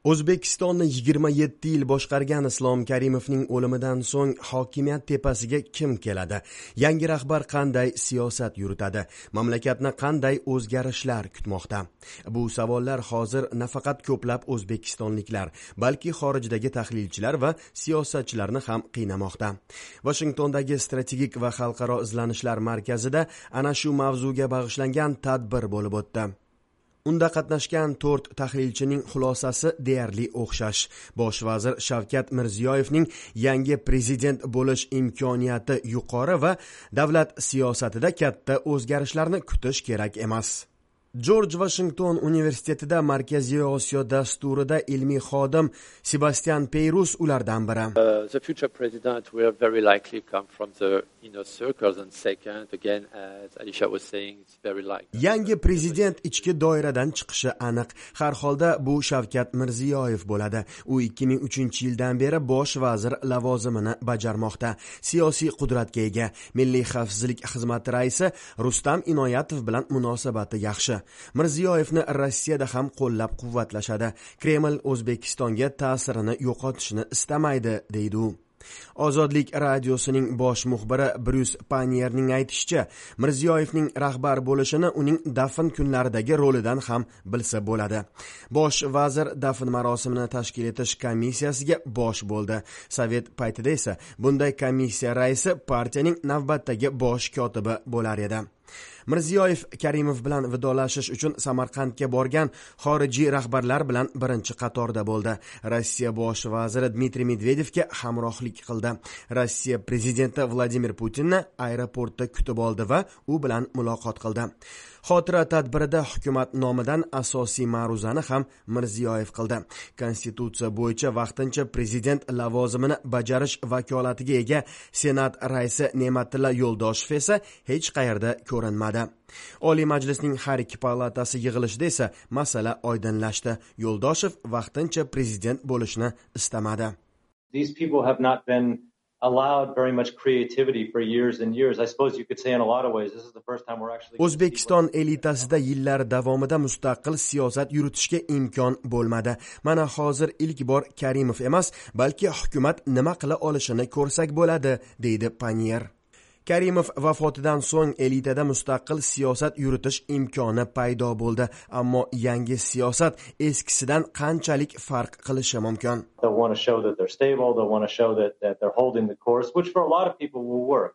O'zbekistonni 27 yil boshqargan Islom Karimovning o'limidan so'ng hokimiyat tepasiga kim keladi? Yangi rahbar qanday siyosat yuritadi? Mamlakatni qanday o'zgarishlar kutmoqda? Bu savollar hozir nafaqat ko'plab o'zbekistonliklar, balki xorijdagi tahlilchilar va siyosatchilarni ham qiynamoqda. Vashingtondagi strategik va xalqaro izlanishlar markazida ana shu mavzuga bag'ishlangan tadbir bo'lib o'tdi. Unda qatnashgan 4 tahlilchining xulosasi deyarli o'xshash. Bosh vazir Shavkat Mirziyoyevning yangi prezident bo'lish imkoniyati yuqori va davlat siyosatida katta o'zgarishlarni kutish kerak emas. Jorj Vashington universitetida Markaziy Osiyo dasturida ilmiy xodim Sebastian Peyrus ulardan biri. The future president will very likely come from the inner circles, and second, again, as Alisha was saying, it's very likely. Yangi prezident ichki doiradan chiqishi aniq. Har holda bu Shavkat Mirziyoyev bo'ladi. U 2003-yildan beri bosh vazir lavozimini bajarmoqda. Siyosiy qudratga ega. Milliy xavfsizlik xizmati raisi Rustam Inoyatov bilan munosabati yaxshi. Mirziyoyevni Rossiyada ham qo'llab-quvvatlashadi. Kreml O'zbekistonga ta'sirini yo'qotishni istamaydi, deydi u. Ozodlik radiosining bosh muxbiri Bruce Panierning aytishicha, Mirziyoyevning rahbar bo'lishini uning dafn kunlaridagi rolidan ham bilsa bo'ladi. Bosh vazir dafn marosimini tashkil etish komissiyasiga bosh bo'ldi. Sovet paytida esa bunday komissiya raisi partiyaning navbatdagi bosh kotibi bo'lar edi. Mirziyoyev Karimov bilan vidolashish uchun Samarqandga borgan xorijiy rahbarlar bilan birinchi qatorda bo'ldi. Rossiya bosh vaziri Dmitriy Medvedevga hamrohlik qildi. Rossiya prezidenti Vladimir Putinni aeroportda kutib oldi va u bilan muloqot qildi. Xotira tadbirida hukumat nomidan asosiy ma'ruzani ham Mirziyoyev qildi. Konstitutsiya bo'yicha vaqtincha prezident lavozimini bajarish vakolatiga ega Senat raisi Ne'matilla Yo'ldoshev esa hech qayerda ko'rinmadi. Oliy Majlisning har ikki palatasi yig'ilishida esa masala oydinlashdi. Yo'ldoshev vaqtincha prezident bo'lishni istamadi. These people have not been allowed very much creativity for years and years. I suppose you could say in a lot of ways this is the first time we're actually O'zbekiston elitasida yillar davomida mustaqil siyosat yuritishga imkon bo'lmadi. Mana hozir ilk bor Karimov emas, balki hukumat nima qila olishini ko'rsak bo'ladi, deydi Panier. Karimov vafotidan so'ng elitada mustaqil siyosat yuritish imkoni paydo bo'ldi, ammo yangi siyosat eskisidan qanchalik farq qilishi mumkin? They want to show that they're stable, they want to show that they're holding the course, which for a lot of people will work.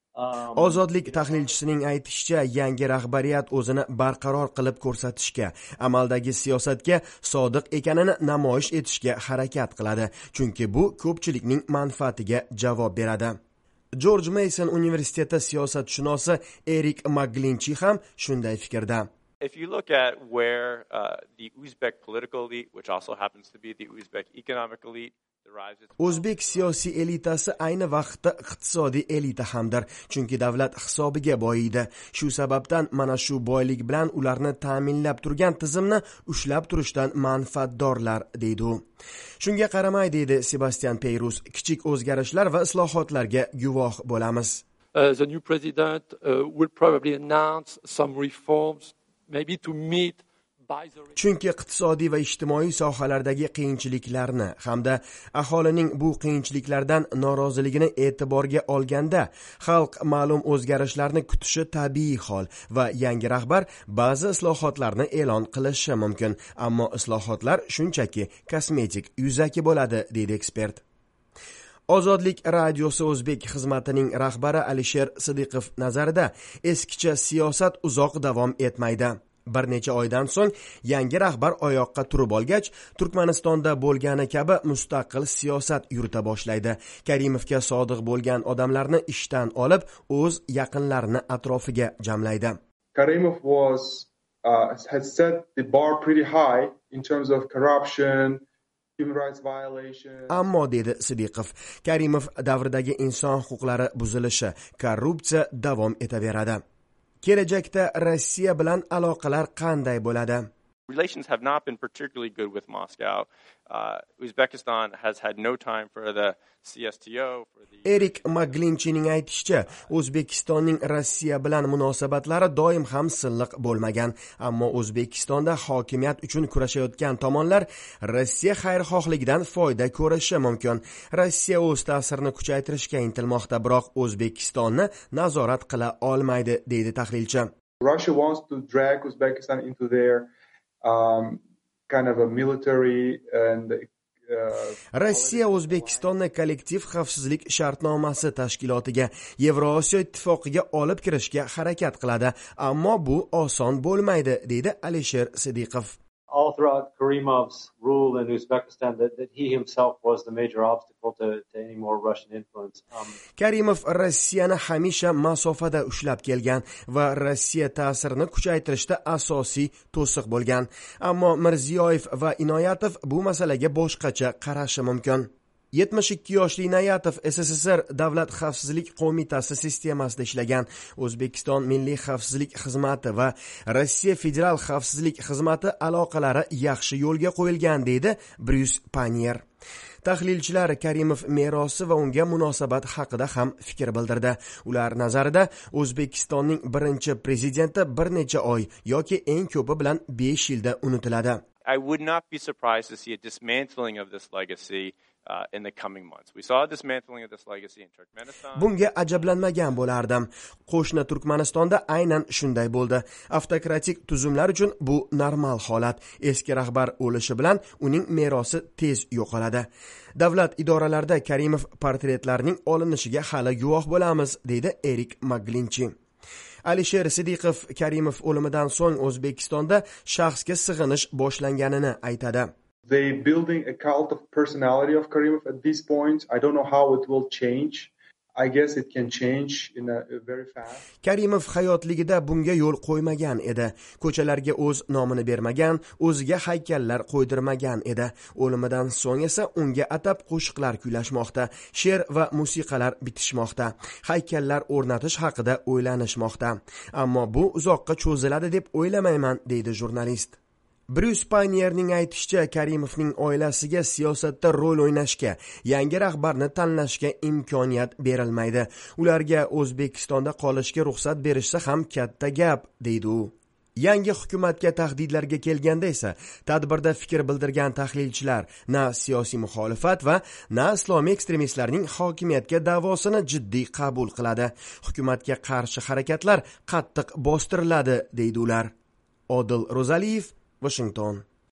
Ozodlik tahlilchisining aytishicha, yangi rahbariyat o'zini barqaror qilib ko'rsatishga, amaldagi siyosatga sodiq ekanini namoyish etishga harakat qiladi, chunki bu ko'pchilikning manfaatiga javob beradi. George Mason universiteti siyosatshunosi Erik Maglinchi ham shunday fikrda. If you look at where the Uzbek political elite, which also happens to be the Uzbek economic elite, O'zbek siyosiy elitasi ayni vaqtda iqtisodiy elita hamdir, chunki davlat hisobiga boyiydi. Shu sababdan mana shu boylik bilan ularni ta'minlab turgan tizimni ushlab turishdan manfaatdorlar, deydi u. Shunga qaramay, deydi Sebastian Peyrus, kichik o'zgarishlar va islohotlarga guvoh bo'lamiz. The new president will probably announce some reforms, maybe to meet. Chunki iqtisodiy va ijtimoiy sohalardagi qiyinchiliklarni hamda aholining bu qiyinchiliklardan noroziligini e'tiborga olganda xalq ma'lum o'zgarishlarni kutishi tabiiy hol va yangi rahbar ba'zi islohotlarni e'lon qilishi mumkin, ammo islohotlar shunchaki kosmetik, yuzaki bo'ladi, deydi ekspert. Ozodlik radiosi o'zbek xizmatining rahbari Alisher Sidiqov nazarida eskicha siyosat uzoq davom etmaydi. Bir necha oydan so'ng yangi rahbar oyoqqa turib olgach, Turkmanistonda bo'lgani kabi mustaqil siyosat yurita boshlaydi. Karimovga sodiq bo'lgan odamlarni ishdan olib, o'z yaqinlarini atrofiga jamlaydi. Karimov had set the bar pretty high in terms of corruption, human rights violation. Ammo, dedi Sidiqov, Karimov davridagi inson huquqlari buzilishi, korrupsiya davom etaveradi. Kelajakda Rossiya bilan aloqalar qanday bo'ladi? Relations have not been particularly good with Moscow. Uzbekistan has had no time for the CSTO. Erik Maglinchining aytishicha, O'zbekistonning Rossiya bilan munosabatlari doim ham silliq bo'lmagan, ammo O'zbekistonda hokimiyat uchun kurashayotgan tomonlar Rossiya xayrixohligidan foyda ko'rishi mumkin. Rossiya o'z ta'sirini kuchaytirishga intilmoqda, biroq O'zbekistonni nazorat qila olmaydi, deydi tahlilchi. Russia wants to drag Uzbekistan into their kind of a military and Rossiya O'zbekistonni kollektiv xavfsizlik shartnomasi tashkilotiga, Yevrosiyo ittifoqiga olib kirishga harakat qiladi, ammo bu oson bo'lmaydi, deydi Alisher Sidiqov. All throughout Karimov's rule in Uzbekistan, that he himself was the major obstacle to any more Russian influence. Karimov Rossiyani hamisha masofada ushlab kelgan va Rossiya ta'sirini kuchaytirishda asosiy to'siq bo'lgan. Ammo Mirziyoyev va Inoyatov bu masalaga boshqacha qarashi mumkin. 72 yoshli Inoyatov SSSR Davlat xavfsizlik qo'mitasi sistemasida ishlagan. O'zbekiston Milliy xavfsizlik xizmati va Rossiya Federal xavfsizlik xizmati aloqalari yaxshi yo'lga qo'yilgan, deydi Bryus Panier. Tahlilchilar Karimov merosi va unga munosabat haqida ham fikr bildirdi. Ular nazarida O'zbekistonning birinchi prezidenti bir necha oy yoki eng ko'pi bilan 5 yilda unutiladi. I would not be surprised to see a dismantling of this legacy in the coming months. We saw a dismantling of this legacy in Turkmenistan. Bunga ajablanmagan bo'lardim. Qo'shni Turkmanistonda aynan shunday bo'ldi. Avtokratik tuzumlar uchun bu normal holat. Eski rahbar o'lishi bilan uning merosi tez yo'qoladi. Davlat idoralarida Karimov portretlarining olinishiga hali guvoh bo'lamiz, deydi Erik Maglinchi. Alisher Sidiqov Karimov o'limidan so'ng O'zbekistonda shaxsga sig'inish boshlanganini aytadi. They building a cult of personality of Karimov at this point. I don't know how it will change. I guess it can change in a very fast. Karimov hayotligida bunga yo'l qo'ymagan edi. Ko'chalarga o'z nomini bermagan, o'ziga haykallar qo'ydirmagan edi. O'limidan so'ng esa unga atab qo'shiqlar kuylashmoqda, she'r va musiqalar bitishmoqda. Haykallar o'rnatish haqida o'ylanishmoqda. Ammo bu uzoqqa cho'ziladi deb o'ylamayman, deydi jurnalist. Bryus Panierning aytishicha, Karimovning oilasiga siyosatda rol o'ynashga, yangi rahbarni tanlashga imkoniyat berilmaydi. Ularga O'zbekistonda qolishga ruxsat berishsa ham katta gap, deydi u. Yangi hukumatga tahdidlarga kelganda esa, tadbirda fikr bildirgan tahlilchilar na siyosiy muxolifat va na islomiy ekstremistlarning hokimiyatga da'vosini jiddiy qabul qiladi. Hukumatga qarshi harakatlar qattiq bostiriladi, deydi ular. Odil Ro'zaliyev, Washington.